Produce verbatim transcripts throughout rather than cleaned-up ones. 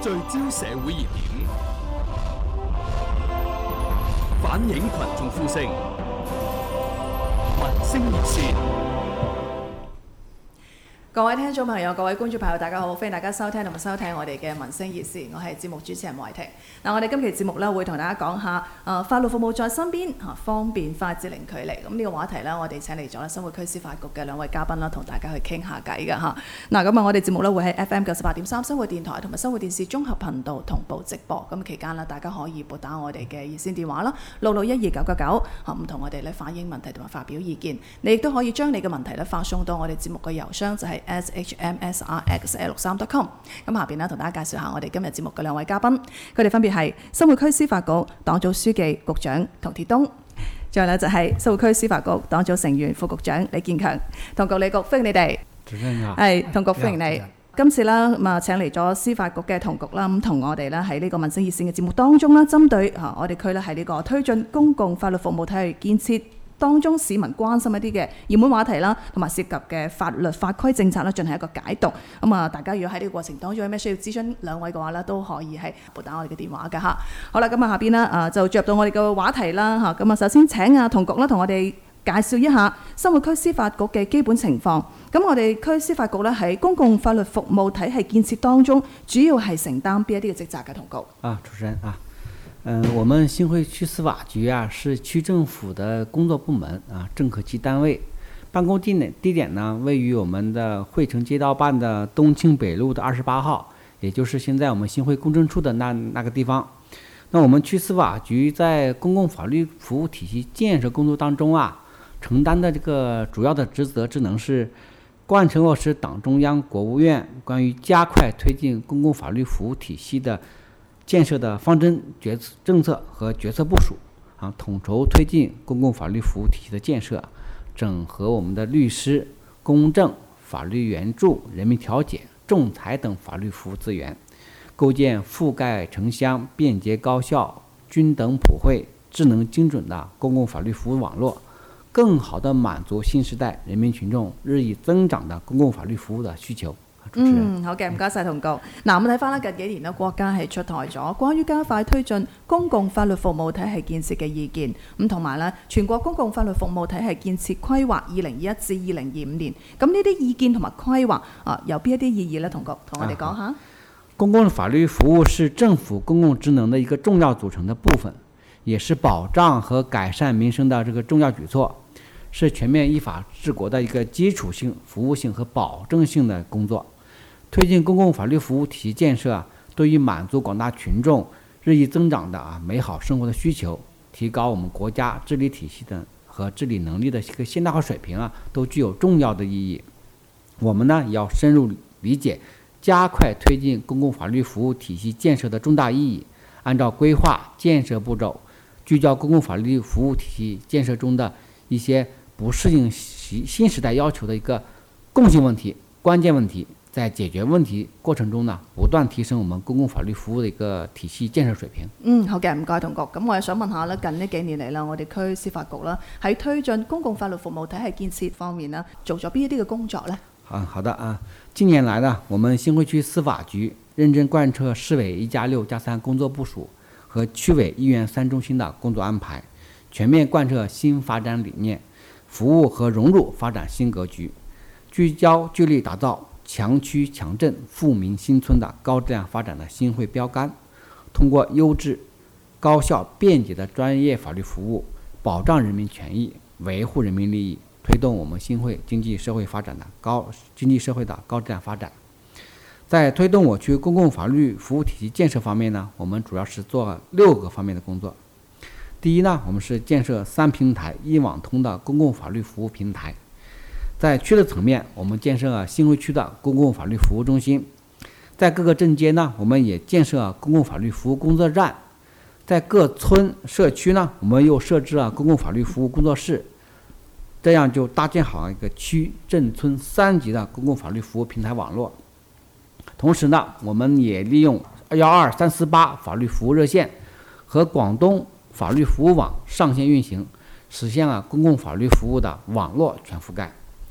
聚焦社會熱點，反映群眾呼聲，民聲熱線。 各位聽眾朋友、各位觀眾朋友，大家好，歡迎大家收聽同埋收聽我哋嘅民聲熱線，我係節目主持人黃慧婷。嗱，我哋今期節目咧會同大家講下誒、呃、法律服務在身邊嚇，方便法治零距離。咁呢個話題咧，我哋請嚟咗咧生活區司法局嘅兩位嘉賓啦，同大家去傾下偈嘅嚇。嗱，咁啊，我哋節目咧會喺 F M 九十八點三生活電台同埋生活電視綜合頻道同步直播。咁期間咧，大家可以撥打我哋嘅熱線電話啦，六六一二九九九嚇，唔同我哋咧反映問題同埋發表意見。你亦都可以將你嘅問題咧發送到我哋節目嘅郵箱，就係、是 s h m s r x 一六三 dot com。 咁下邊咧同大家介紹下我哋今日節目嘅兩位嘉賓，佢哋分別係生活區司法局黨組書記局長陶鐵東，仲有咧就係生活區司法局黨組成員副局長李建強。同局理局歡迎你哋。 主持人好。 係同局歡迎你。今次啦咁啊請嚟咗司法局嘅同局啦，咁同我哋咧喺呢個民聲熱線嘅節目當中啦，針對嚇我哋區咧喺呢個推進公共法律服務體系建設當中市民關心一啲嘅熱門話題啦，同埋涉及嘅法律法規政策啦，進行一個解讀。咁啊，大家如果喺呢個過程當中有咩需要諮詢兩位嘅話咧，都可以係撥打我哋嘅電話㗎嚇。好啦，咁啊下邊咧啊就進入到我哋嘅話題啦嚇。咁啊，首先請啊同局啦同我哋介紹一下生活區司法局嘅基本情況。咁我哋區司法局咧喺公共法律服務體系建設當中，主要係承擔邊一啲嘅職責嘅同局？ 啊，主持人啊。嗯，我們新會區司法局啊是區政府的工作部門啊，正科级單位，辦公地點地點呢位於我們的惠城街道辦的東慶北路的二十八號，也就是現在我們新會公證處的那那個地方。那我們區司法局在公共法律服務體系建設工作當中啊，承擔的這個主要的職責職能是貫徹落實黨中央、國務院關於加快推進公共法律服務體系的建設的方針決政策和決策部署啊，統籌推進公共法律服務體系的建設，整合我們的律師、公證、法律援助、人民調解、仲裁等法律服務資源，構建覆蓋城鄉、便捷高效、均等普惠、智能精準的公共法律服務網絡，更好地滿足新時代人民群眾日益增長的公共法律服務的需求。 嗯，好嘅，唔該晒同局。嗱，我哋睇翻啦，近幾年咧，國家係出台咗關於加快推進公共法律服務體系建設嘅意見，咁同埋咧全國公共法律服務體系建設規劃二零二一至二零二五年。咁呢啲意見同埋規劃啊，有邊一啲意義咧？同局同我哋講下。啊、 公共法律服務是政府公共職能的一個重要組成的部分，也是保障和改善民生的這個重要舉措，是全面依法治國的一個基礎性、服務性和保證性的工作。推進公共法律服務體系建設，對於滿足廣大群眾日益增長的啊美好生活的需求，提高我們國家治理體系的和治理能力的一個現代化水平啊，都具有重要的意義。我們呢要深入理解，加快推進公共法律服務體系建設的重大意義，按照規劃建設步驟，聚焦公共法律服務體系建設中的一些不適應新時代要求的一個共性問題、關鍵問題。在解決問題過程中呢，不斷提升我們公共法律服務的一個體系建設水平。 嗯，好嘅，唔該同局。咁我又想問下咧，近呢幾年嚟啦，我哋區司法局啦喺推進公共法律服務體系建設方面呢，做咗邊一啲嘅工作呢？ 啊，好的啊，近年來呢，我們新會區司法局認真貫徹市委一加六加三工作部署和區委一院三中心的工作安排，全面貫徹新發展理念，服務和融入發展新格局，聚焦聚力打造強區強鎮富民新村的高質量發展的新會標杆，通過優質、高效、便捷的專業法律服務，保障人民權益，維護人民利益，推動我們新會經濟社會發展的高經濟社會的高質量發展。在推動我區公共法律服務體系建設方面呢，我們主要是做六個方面的工作。第一呢，我們是建設三平台一網通的公共法律服務平台。在區的層面，我們建設新會區的公共法律服務中心；在各個鎮街呢，我們也建設公共法律服務工作站；在各村社區呢，我們又設置了公共法律服務工作室。這樣就搭建好一個區、鎮、村三級的公共法律服務平台網絡。同時呢，我們也利用幺二三四八法律服務熱線和廣東法律服務網上線運行，實現了公共法律服務的網絡全覆蓋。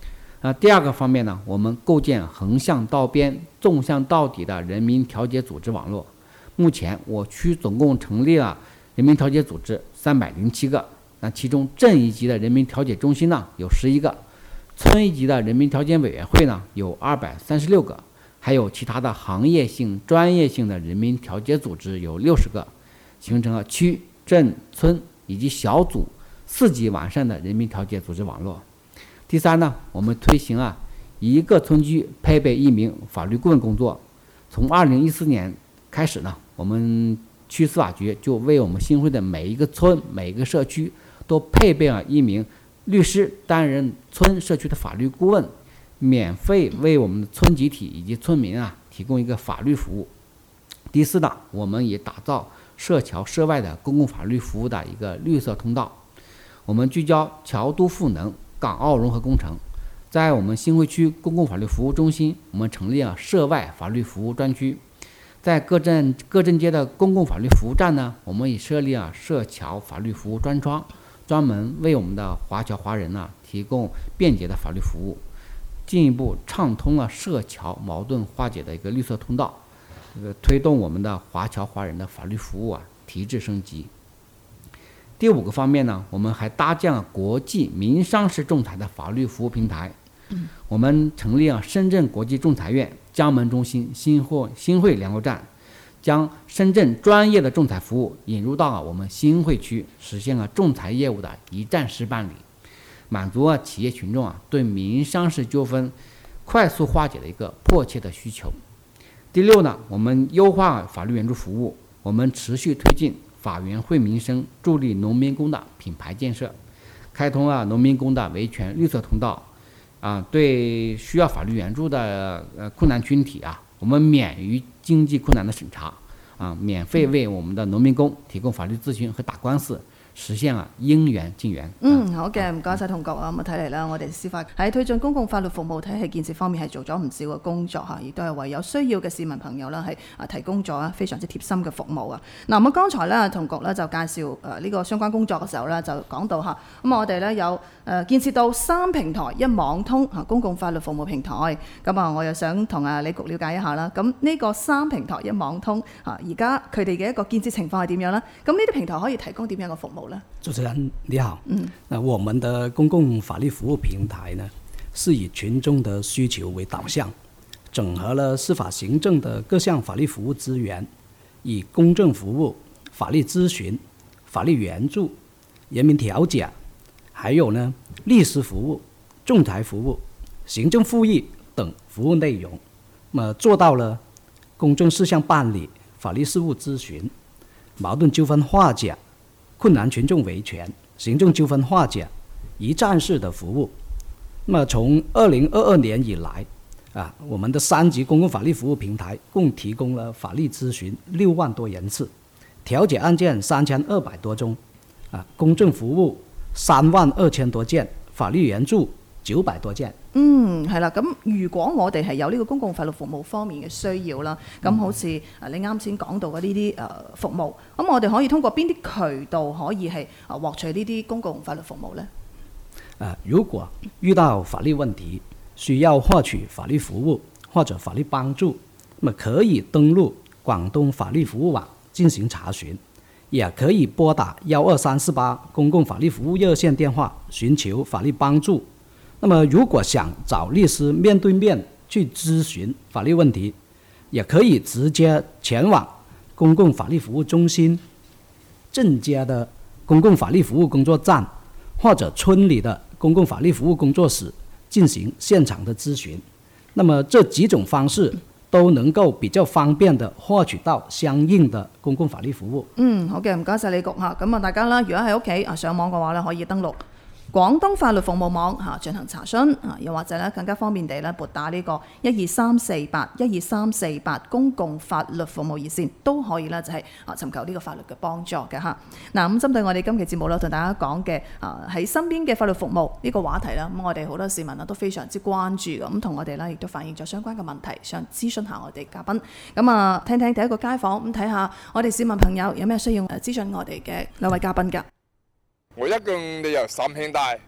那第二个方面呢，我们构建横向到边、纵向到底的人民调解组织网络。目前我区总共成立了人民调解组织三百零七个，那其中镇一级的人民调解中心呢有十一个，村一级的人民调解委员会呢有二百三十六个，还有其他的行业性、专业性的人民调解组织有六十个，形成了区、镇、村以及小组四级完善的人民调解组织网络。第三呢，我们推行啊一个村区配备一名法律顾问工作。从二零一四年开始呢，我们区司法局就为我们新会的每一个村、每一个社区都配备了一名律师担任村社区的法律顾问，免费为我们的村集体以及村民啊提供一个法律服务。第四呢，我们也打造涉侨涉外的公共法律服务的一个绿色通道。我们聚焦侨都赋能、港澳融合工程，在我们新会区公共法律服务中心，我们成立了涉外法律服务专区。在各镇各镇街的公共法律服务站呢，我们也设立了涉侨法律服务专窗，专门为我们的华侨华人呢提供便捷的法律服务，进一步畅通了涉侨矛盾化解的一个绿色通道，这个推动我们的华侨华人的法律服务啊提质升级。第五个方面呢，我们还搭建了国际民商事仲裁的法律服务平台。嗯、我们成立了深圳国际仲裁院、江门中心、新会新会联络站，将深圳专业的仲裁服务引入到了我们新会区，实现了仲裁业务的一站式办理，满足了企业群众啊对民商事纠纷快速化解的一个迫切的需求。第六呢，我们优化法律援助服务，我们持续推进法援惠民生、助力农民工的品牌建设，开通了农民工的维权绿色通道。啊，对需要法律援助的呃困难群体啊，我们免于经济困难的审查，啊，免费为我们的農民工提供法律諮詢和打官司，實現了應援盡援。 嗯，好嘅，唔該晒同學啊。咁啊睇嚟啦，我哋司法喺推進公共法律服務體系建設方面係做咗唔少嘅工作嚇，亦都係為有需要嘅市民朋友啦係啊提供咗非常之貼心嘅服務啊。嗱，咁剛才咧同局咧就介紹誒呢個相關工作嘅時候咧就講到嚇，咁我哋咧有誒建設到三平台一網通嚇公共法律服務平台。咁啊，我又想同啊李局了解一下啦。咁呢個三平台一網通嚇，而家佢哋嘅一個建設情況係點樣咧？咁呢啲平台可以提供點樣嘅服務呢？ 主持人你好，嗯，那我們的公共法律服務平台呢，是以群眾的需求為導向，整合了司法行政的各項法律服務資源，以公證服務、法律諮詢、法律援助、人民調解，還有呢律師服務、仲裁服務、行政復議等服務內容，那麼做到了公證事項辦理、法律事務諮詢、矛盾糾紛化解、困難群眾維權、行政糾紛化解一站式的服務。那麼從二零二二年以來啊，我們的三級公共法律服務平台共提供了法律諮詢六萬多人次，調解案件三千二百多宗，啊，公證服務三萬二千多件，法律援助九百多件。 嗯，係啦。咁如果我哋係有呢個公共法律服務方面嘅需要啦，咁好似誒你啱先講到嘅呢啲誒服務，咁我哋可以通過邊啲渠道可以係誒獲取呢啲公共法律服務呢？ 啊，如果遇到法律問題，需要獲取法律服務或者法律幫助，那麼可以登錄廣東法律服務網進行查詢，也可以撥打幺二三四八公共法律服務熱線電話尋求法律幫助。那麼如果想找律師面對面去諮詢法律問題，也可以直接前往公共法律服務中心、鎮街的公共法律服務工作站或者村里的公共法律服務工作室進行現場的諮詢。那麼這幾種方式都能夠比較方便地獲取到相應的公共法律服務。 嗯，好嘅，唔該晒李局嚇。咁啊，大家啦，如果喺屋企啊上網嘅話咧，可以登錄廣東法律服務網嚇進行查詢啊，又或者咧更加方便地咧撥打呢個一二三四八一二三四八公共法律服務熱線都可以啦，就係啊尋求呢個法律嘅幫助嘅嚇。嗱，咁針對我哋今期節目咧，同大家講嘅啊喺身邊嘅法律服務呢個話題啦，咁我哋好多市民啊都非常之關注嘅，咁同我哋咧亦都反映咗相關嘅問題，想諮詢下我哋嘉賓。咁啊，聽聽第一個街訪，咁睇下我哋市民朋友有咩需要諮詢我哋嘅兩位嘉賓㗎。 我一共哋有三兄弟，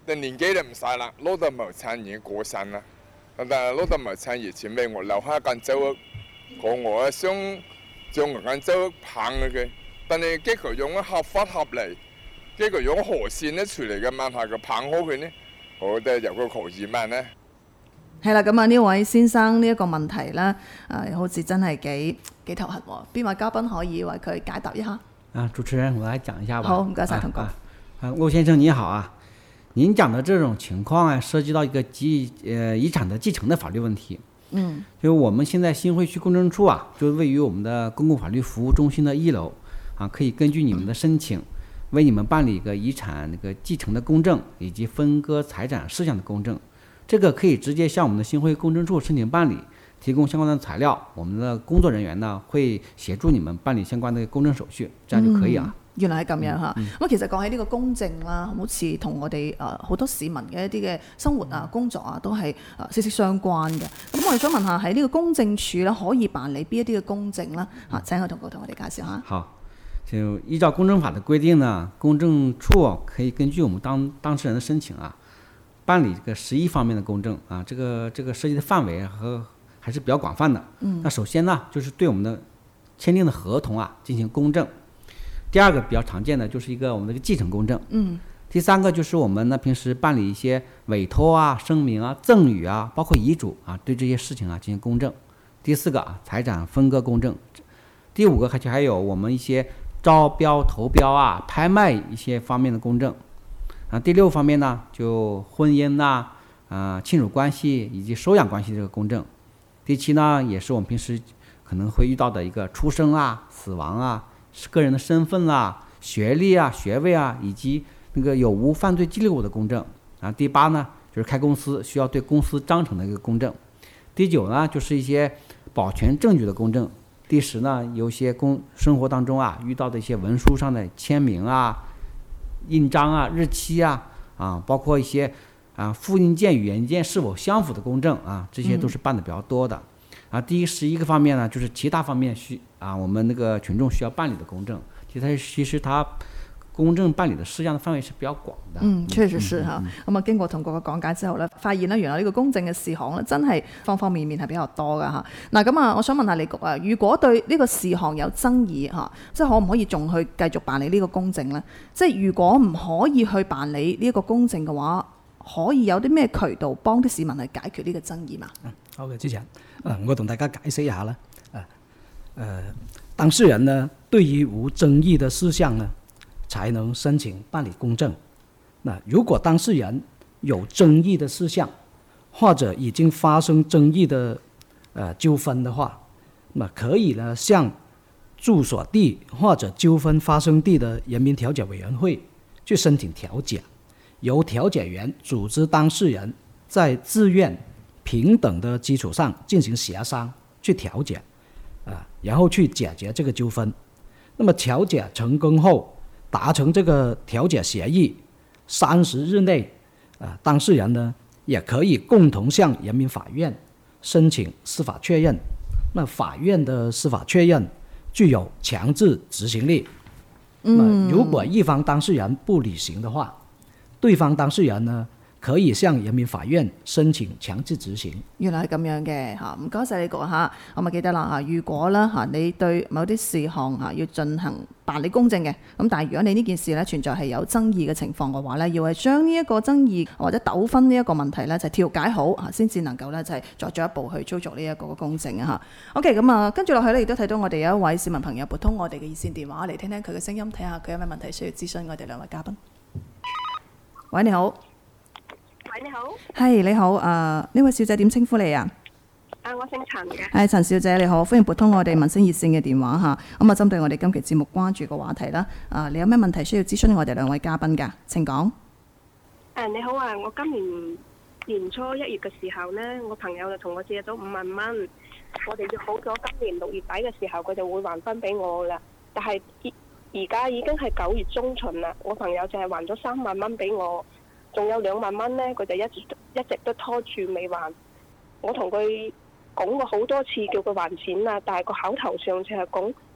但年紀就唔晒啦，攞到無產已經過身啦。但係攞到無產以前俾我留下間租屋，個我想將嗰間租屋棚嘅，但係結果用合法合理，結果用河線咧出嚟嘅問題個棚好佢呢，我覺得有個可疑問呢。 係啦，咁啊呢位先生呢一個問題咧，誒好似真係幾幾頭痕喎。邊位嘉賓可以為佢解答一下？ 啊，主持人，我來講一下吧。 好，唔該晒，同哥。 啊，啊，陸先生你好啊，您講的這種情況啊，涉及到一個繼呃遺產的繼承的法律問題。 嗯， 就我們現在新會區公證處啊，就位於我們的公共法律服務中心的一樓，啊，可以根據你們的申請，為你們辦理一個遺產那個繼承的公證以及分割財產事項的公證。這個可以直接向我們的新會公證處申請辦理，提供相關的材料，我們的工作人員呢會協助你們辦理相關的公證手續，這樣就可以啊。 嗯，原來係咁樣嚇。咁、 嗯嗯、其實講起呢個公證啦，好似同我哋誒好多市民嘅一啲嘅生活啊、工作啊，都係誒息息相關嘅。咁我哋想問下喺呢個公證處咧，可以辦理邊一啲嘅公證啦？嚇，請我同哥同我哋介紹下。 好，就依照公證法的規定呢，公證處可以根據我們當當事人的申請啊，辦理這個十一方面的公證啊，這個這個涉及的範圍和還是比較廣泛的。嗯。那首先呢，就是對我們的簽訂的合同啊進行公證。第二個比較常見的就是一個我們的繼承公證。嗯。第三個就是我們呢平時辦理一些委託啊、聲明啊、贈與啊，包括遺囑啊，對這些事情啊進行公證。第四個啊，財產分割公證。第五個還還有我們一些招標、投標啊、拍賣一些方面的公證。啊，第六方面呢，就婚姻呐、啊、啊、親屬關係以及收養關係這個公證。第七呢，也是我們平時可能會遇到的一個出生啊、死亡啊、個人的身份啊、學歷啊、學位啊，以及那個有無犯罪記錄的公證。啊，第八呢，就是開公司需要對公司章程的一個公證。第九呢，就是一些保全證據的公證。第十呢，有些公生活當中啊遇到的一些文書上的簽名啊、印章啊、日期啊，啊，包括一些啊複印件與原件是否相符的公證啊，這些都是辦的比較多的。啊，第十一個方面呢，就是其他方面需啊我們那個群眾需要辦理的公證。其實其實它公證辦理的事項的範圍是比較廣的。 嗯，確實是嚇。咁啊，經過同各位講解之後咧，發現咧原來呢個公證嘅事項咧，真係方方面面係比較多噶嚇。嗱，咁啊，我想問下李局啊，如果對呢個事項有爭議嚇，即係可唔可以仲去繼續辦理呢個公證咧？即係如果唔可以去辦理呢一個公證嘅話，可以有啲咩渠道幫啲市民去解決呢個爭議嘛？ 嗯，好嘅，主持人，啊，我同大家解釋一下啦。誒、啊，誒、呃，當事人呢，對於無爭議的事項呢，才能申請辦理公證。那如果當事人有爭議的事項，或者已經發生爭議的呃糾紛的話，那可以呢向住所地或者糾紛發生地的人民調解委員會去申請調解，由調解員組織當事人在自願平等的基礎上進行協商去調解，啊，然後去解決這個糾紛。那麼調解成功後，達成這個調解協議，三十日內，啊，當事人呢也可以共同向人民法院申請司法確認。那法院的司法確認具有強制執行力。嗯，如果一方當事人不履行的話，對方當事人呢可以向人民法院申請強制執行。原來係咁樣嘅嚇，唔該晒你講嚇，我咪記得啦嚇。如果咧嚇你對某啲事項嚇要進行辦理公證嘅，咁但係如果你呢件事咧存在係有爭議嘅情況嘅話咧，要係將呢一個爭議或者糾紛呢一個問題咧就調解好嚇，先至能夠咧就係再進一步去操作呢一個公證啊嚇。OK，咁啊跟住落去咧亦都睇到我哋有一位市民朋友撥通我哋嘅熱線電話嚟聽聽佢嘅聲音，睇下佢有咩問題需要諮詢我哋兩位嘉賓。喂，你好。 喂，你好。 係你好，誒、呃、呢位小姐點稱呼你啊？ 誒，我姓陳嘅。 係陳小姐你好，歡迎撥通我哋民生熱線嘅電話嚇。咁啊，針對我哋今期節目關注嘅話題啦，啊，你有咩問題需要諮詢我哋兩位嘉賓㗎？請講。 誒，你好啊，我今年年初一月嘅時候呢，我朋友就同我借咗五萬蚊，我哋約好咗今年六月底嘅時候佢就會還翻俾我啦。但係而家已經係九月中旬啦，我朋友就係還咗三萬蚊俾我。仲有兩萬蚊呢，佢就一直一直都拖住未還。我同佢講過好多次叫佢還錢啦，但係個口頭上就係講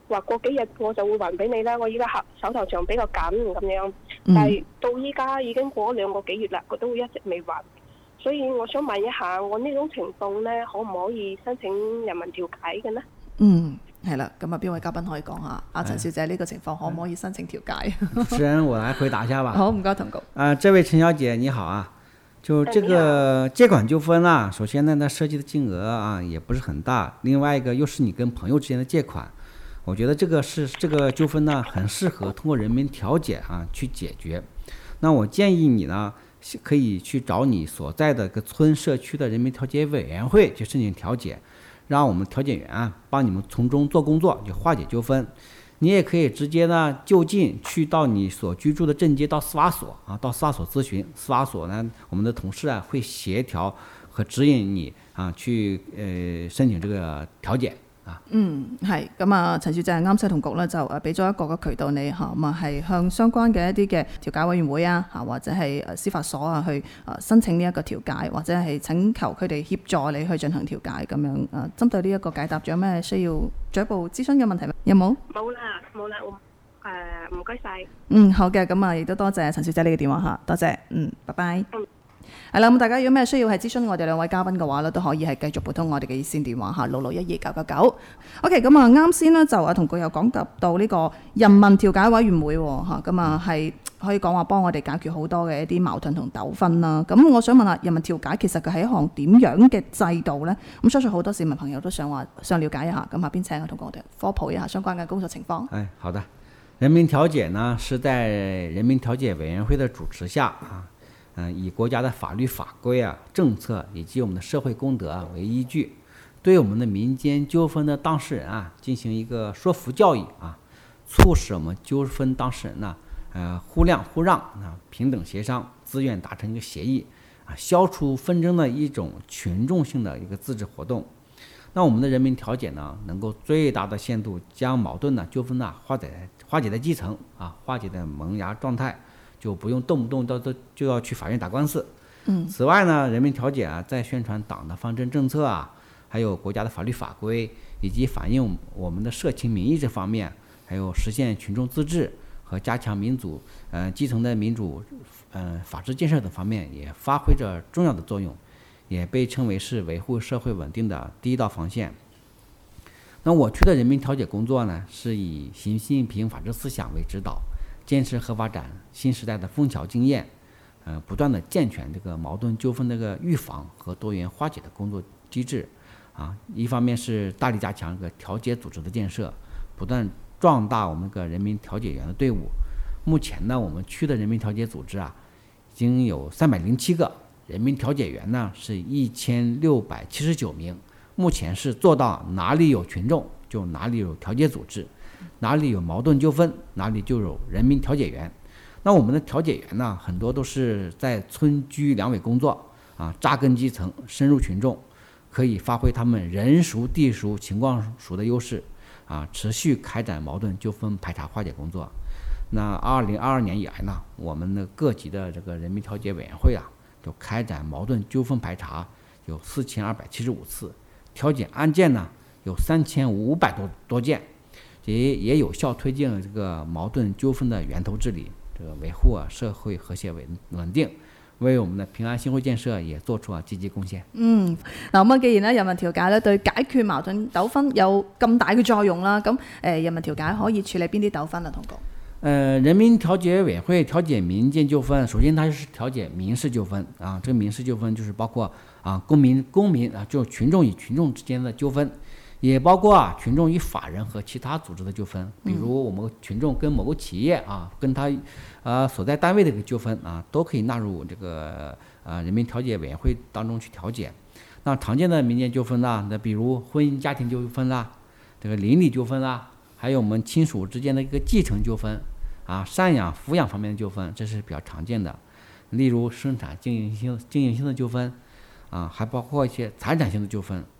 話過幾日我就會還俾你啦，我依家手頭上比較緊咁樣，但係到依家已經過咗兩個幾月啦，佢都會一直未還，所以我想問一下，我呢種情況呢，可唔可以申請人民調解嘅呢？ 嗯，係啦，咁啊邊位嘉賓可以講下阿陳小姐呢個情況可唔可以申請調解？ 主持人，我來回答一下吧。 好，唔該，同局。 啊、呃，這位陳小姐你好啊，就這個借款糾紛啊，首先呢，它涉及的金額啊也不是很大，另外一個又是你跟朋友之間的借款，我覺得這個是這個糾紛呢，很適合通過人民調解啊去解決。那我建議你呢，可以去找你所在的個村社區的人民調解委員會去申請調解，讓我們調解員啊幫你們從中做工作，就化解糾紛。你也可以直接呢就近去到你所居住的鎮街到司法所啊，到司法所諮詢，司法所呢我們的同事啊會協調和指引你啊去呃申請這個調解。 嗯，係咁啊，陳小姐啱先同局咧就誒俾咗一個嘅渠道你嚇，咁啊係向相關嘅一啲嘅調解委員會啊嚇，或者係誒司法所啊去誒申請呢一個調解，或者係請求佢哋協助你去進行調解咁樣誒。針對呢一個解答，仲有咩需要進一步諮詢嘅問題？有冇？ 冇啦，冇啦，我誒唔該晒。 嗯，好嘅，咁啊亦都多謝陳小姐你嘅電話嚇，多謝，嗯，拜拜。嗯係啦，咁大家如果咩需要係諮詢我哋兩位嘉賓嘅話咧，都可以係繼續撥通我哋嘅熱線電話嚇六六一二九九九。OK， 咁啊啱先呢，就啊同佢又講及到呢個人民調解委員會嚇，咁啊係可以講話幫我哋解決好多嘅一啲矛盾同糾紛啦。咁我想問下，人民調解其實佢係一項點樣嘅制度呢？咁相信好多市民朋友都想話想了解一下，咁下邊請我同我哋科普一下相關嘅工作情況。 哎，好的，人民調解呢是在人民調解委員會的主持下啊。嗯，以國家的法律法規啊、政策以及我們的社會公德啊為依據，對我們的民間糾紛的當事人啊進行一個說服教育啊，促使我們糾紛當事人呢，呃，互諒互讓啊，平等協商，自願達成一個協議啊，消除紛爭的一種群眾性的一個自治活動。那我們的人民調解呢，能夠最大的限度將矛盾呢、糾紛呢化解化解在基層啊，化解在萌芽狀態。就不用動不動都都就要去法院打官司。嗯。此外呢，人民調解啊，在宣傳黨的方針政策啊，還有國家的法律法規，以及反映我們的社情民意這方面，還有實現群眾自治和加強民主，呃，基層的民主，呃，法治建設等方面，也發揮着重要的作用，也被稱為是維護社會穩定的第一道防線。那我區的人民調解工作呢，是以習近平法治思想為指導。堅持和發展新時代的楓橋經驗，呃，不斷的健全這個矛盾糾紛這個預防和多元化解的工作機制，啊，一方面是大力加強這個調解組織的建設，不斷壯大我們這個人民調解員的隊伍。目前呢，我們區的人民調解組織啊，已經有三百零七個，人民調解員呢是一千六百七十九名。目前是做到哪裡有群眾就哪裡有調解組織。哪裡有矛盾糾紛，哪裡就有人民調解員。那我們的調解員呢，很多都是在村居兩委工作啊，扎根基層，深入群眾，可以發揮他們人熟地熟、情況熟的優勢啊，持續開展矛盾糾紛排查化解工作。那二零二二年以來呢，我們的各級的這個人民調解委員會啊，就開展矛盾糾紛排查有四千二百七十五次，調解案件呢有三千五百多多件。也也有效推進這個矛盾糾紛的源頭治理，這個維護啊社會和諧穩穩定，為我們的平安新會建設也做出了積極貢獻。嗯， 嗱咁啊，既然咧人民調解咧對解決矛盾糾紛有咁大嘅作用啦，咁誒人民調解可以處理邊啲糾紛啊？同局？ 呃，人民調解委員會調解民間糾紛，首先它是調解民事糾紛啊，這個民事糾紛就是包括啊公民公民啊，就是群眾與群眾之間的糾紛。也包括啊群眾與法人和其他組織的糾紛，比如我們群眾跟某個企業啊，跟他呃所在單位的一個糾紛啊，都可以納入這個呃人民調解委員會當中去調解。那常見的民間糾紛啦，那比如婚姻家庭糾紛啦，這個鄰里糾紛啦，還有我們親屬之間的一個繼承糾紛啊，贍養撫養方面的糾紛，這是比較常見的。例如生產經營性經營性的糾紛啊，還包括一些財產性的糾紛。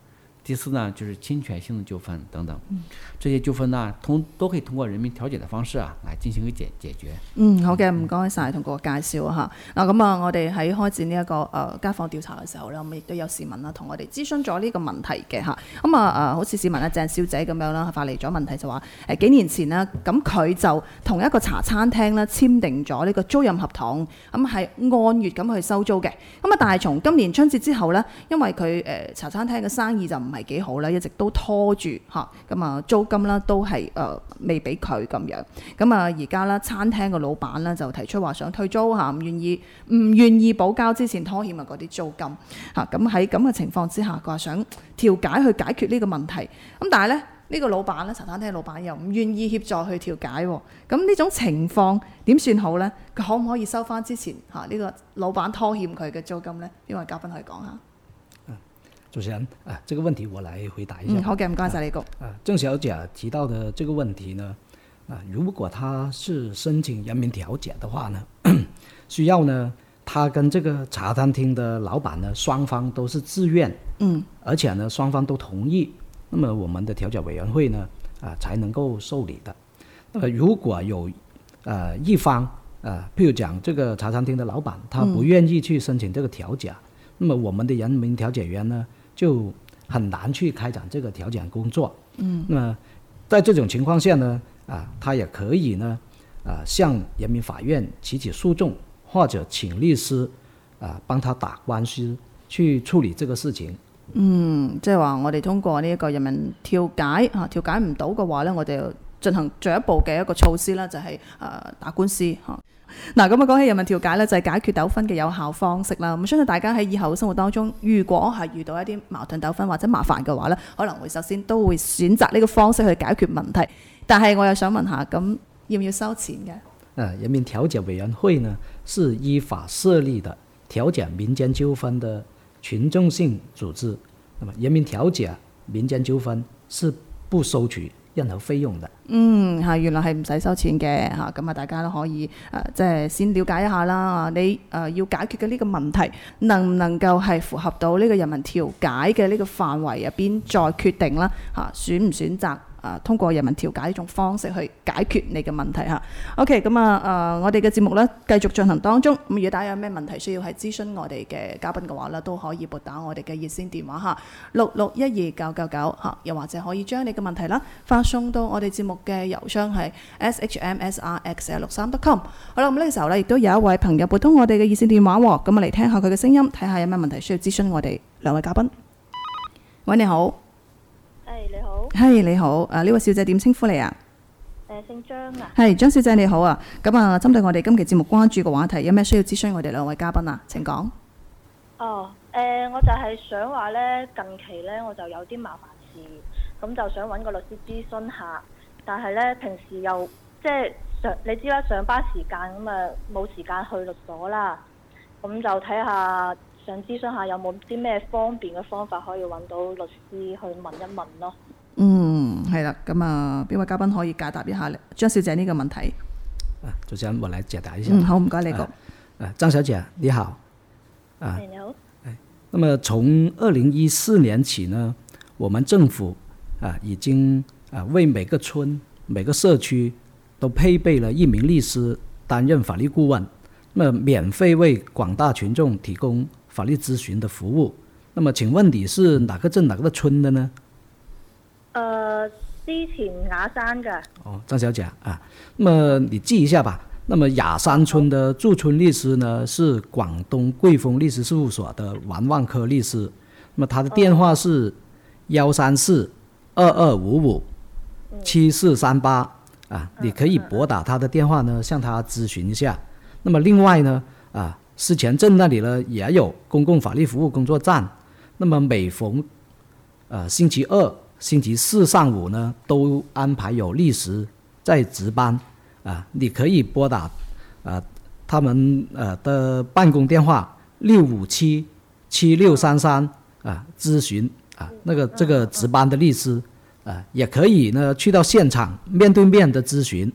第四呢，就是侵權性的糾紛等等，嗯、這些糾紛呢，通都可以通過人民調解的方式啊，來進行一個解解決。 嗯，好嘅，唔該晒，同個介紹嚇。嗱，咁啊，我哋喺開展呢、這、一個誒、呃、街訪調查嘅時候咧，咁亦都有市民啦，同我哋諮詢咗呢個問題嘅嚇。咁啊誒，好似市民啊鄭小姐咁樣啦，發嚟咗問題就話誒幾年前呢，咁佢就同一個茶餐廳咧簽訂咗呢個租賃合同，咁係按月咁去收租嘅。咁啊，但係從今年春節之後咧，因為佢誒、呃、茶餐廳嘅生意就唔係幾好啦，一直都拖住嚇，咁啊租金啦都係誒、呃、未俾佢咁樣，咁啊而家啦餐廳嘅老闆咧就提出話想退租嚇，唔願意唔願意補交之前拖欠嘅嗰啲租金嚇，咁喺咁嘅情況之下，佢話想調解去解決呢個問題，咁但係咧呢、呢個老闆咧茶餐廳老闆又唔願意協助去調解喎，咁呢種情況點算好咧？佢可唔可以收翻之前嚇呢、呢個老闆拖欠佢嘅租金咧？邊位嘉賓可以講下？ 主持人啊，這個問題我來回答一下。 嗯，好嘅，唔該晒你個。 啊，鄭小姐提到的這個問題呢，啊，如果他是申請人民調解的話呢，需要呢，他跟這個茶餐廳的老闆呢，雙方都是自願，嗯，而且呢，雙方都同意，那麼我們的調解委員會呢，啊，才能夠受理的。那麼如果有，呃，一方，啊，譬如講這個茶餐廳的老闆，他不願意去申請這個調解，嗯、那麼我們的人民調解員呢，就很難去開展這個調解工作。嗯，那麼在這種情況下呢，啊，他也可以呢，啊，向人民法院提起訴訟，或者請律師，啊，幫他打官司去處理這個事情。 嗯，即係話我哋通過呢一個人民調解啊，調解唔到嘅話呢，我哋進行進一步嘅一個措施啦，就係、是、誒、呃、打官司嚇。嗱，咁啊講起人民調解咧，就係解決糾紛嘅有效方式啦。咁相信大家喺以後生活當中，如果係遇到一啲矛盾糾紛或者麻煩嘅話咧，可能會首先都會選擇呢個方式去解決問題。但係我又想問下，咁要唔要收錢嘅？ 誒，人民調解委員會呢，是依法設立的調解民間糾紛的群眾性組織。那麼人民調解民間糾紛是不收取任何費用的。 嗯，係原來係唔使收錢嘅嚇，咁啊大家都可以誒、呃，即係先了解一下啦。你誒、呃、要解決嘅呢個問題，能唔能夠係符合到呢個人民調解嘅呢個範圍入邊，再決定啦嚇、啊，選唔選擇？啊，通過人民調解呢種方式去解決你嘅問題嚇。OK，咁啊誒，我哋嘅節目咧繼續進行當中。咁如果大家有咩問題需要係諮詢我哋嘅嘉賓嘅話咧，都可以撥打我哋嘅熱線電話嚇，六六一二九九九嚇，又或者可以將你嘅問題啦發送到我哋節目嘅郵箱係 s h m s r x l 六三 dot com。好啦，咁呢個時候咧，亦都有一位朋友撥通我哋嘅熱線電話喎，咁啊嚟聽下佢嘅聲音，睇下有咩問題需要諮詢我哋兩位嘉賓。喂，你好。 係你好， 係你好，誒呢位小姐點稱呼你啊？ 誒姓張啊。係張小姐你好啊，咁啊針對我哋今期節目關注嘅話題，有咩需要諮詢我哋兩位嘉賓啊？請講。 哦，誒、呃、我就係想話咧，近期咧我就有啲麻煩事，咁就想揾個律師諮詢下，但係咧平時又即係上你知啦，上班時間咁啊冇時間去律所啦，咁就睇下。想諮詢下有冇啲咩方便嘅方法可以揾到律師去問一問咯。 嗯，係啦，咁啊，邊位嘉賓可以解答一下張小姐呢個問題？ 啊，主持人我來解答一下。 嗯，好，唔該你講。 啊，張小姐你好。 啊，你好。 誒，那麼從二零一四年起呢，我們政府啊已經啊為每個村、每個社區都配備了一名律師擔任法律顧問，那麼免費為廣大群眾提供法律諮詢的服務。那麼請問你是哪個鎮哪個村的呢？ 呃，之前雅山的。 哦，張小姐啊，那麼你記一下吧。那麼雅山村的駐村律師呢，是廣東貴豐律師事務所的王萬科律師。那麼他的電話是幺三四二二五五七四三八啊，你可以撥打他的電話呢，向他諮詢一下。那麼另外呢，啊。思前鎮那裡呢也有公共法律服務工作站，那麼每逢呃星期二、星期四上午呢，都安排有律師在值班啊，你可以撥打啊他們呃的辦公電話六五七七六三三啊諮詢啊那個這個值班的律師啊，也可以呢去到現場面對面的諮詢。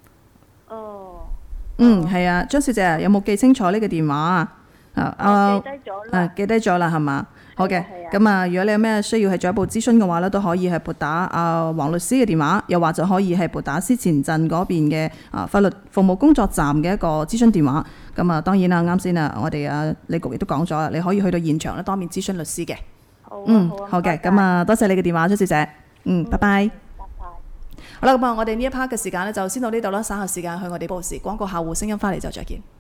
嗯，係啊，張小姐有冇記清楚呢個電話啊？啊， 記低咗啦。 啊，記低咗啦，係嘛？好嘅，咁咁啊，如果你有咩需要係進一步諮詢嘅話咧，都可以係撥打啊黃律師嘅電話，又或者可以係撥打司前鎮嗰邊嘅啊法律服務工作站嘅一個諮詢電話。咁啊，當然啦，啱先啊，我哋啊李局亦都講咗啦，你可以去到現場咧當面諮詢律師嘅。 好啊， 嗯， 好啊， 好嘅， 唔該咁啊，多謝你嘅電話，張小姐。嗯，拜拜。 拜拜。 好啦，咁啊，我哋呢一 part 嘅時間咧就先到呢度啦，稍後時間去我哋報時廣告客戶聲音翻嚟就再見。